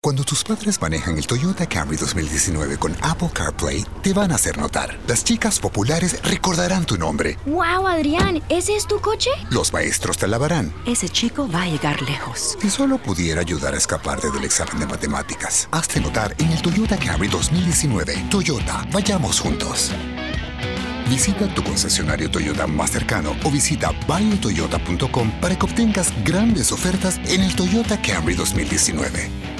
Cuando tus padres manejan el Toyota Camry 2019 con Apple CarPlay, te van a hacer notar. Las chicas populares recordarán tu nombre. ¡Wow, Adrián! ¿Ese es tu coche? Los maestros te alabarán. Ese chico va a llegar lejos. Si solo pudiera ayudar a escaparte del examen de matemáticas, hazte notar en el Toyota Camry 2019. Toyota, vayamos juntos. Visita tu concesionario Toyota más cercano o visita buyatoyota.com para que obtengas grandes ofertas en el Toyota Camry 2019.